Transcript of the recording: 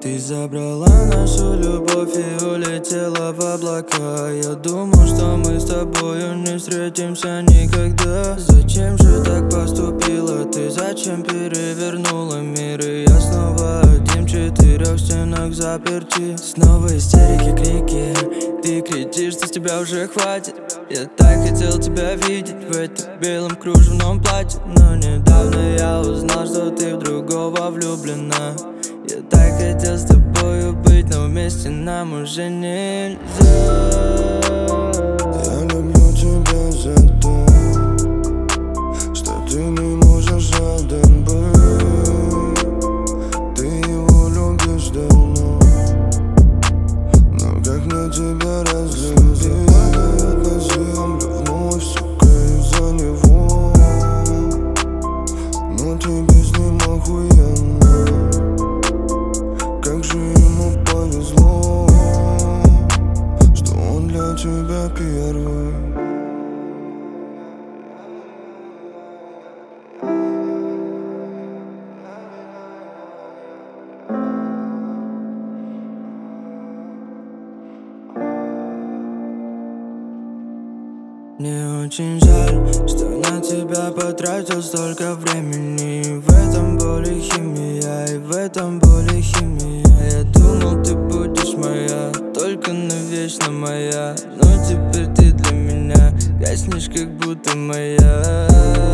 Ты забрала нашу любовь и улетела в облака. Я думал, что мы с тобою не встретимся никогда. Зачем же так поступила ты? Зачем перевернула мир? И я снова один в четырех стенах заперти. Снова истерики, крики. Ты кричишь, что с тебя уже хватит. Я так хотел тебя видеть в этом белом кружевном платье. Но недавно я узнал, что ты в другого влюблена. Я так хотел с тобою быть, но вместе нам уже нельзя. Я люблю тебя за то, что ты не можешь жаден быть. Ты его любишь давно, но как мне тебя разлюбить? Падает на землю вновь, сука, из-за него. Но тебе с ним охуенно. Как же ему повезло, что он для тебя первый. Мне очень жаль, что на тебя потратил столько времени. В этом боли химия, и в этом боли химия. Я думал, ты будешь моя, только навечно моя. Но теперь ты для меня гаснешь, как будто моя.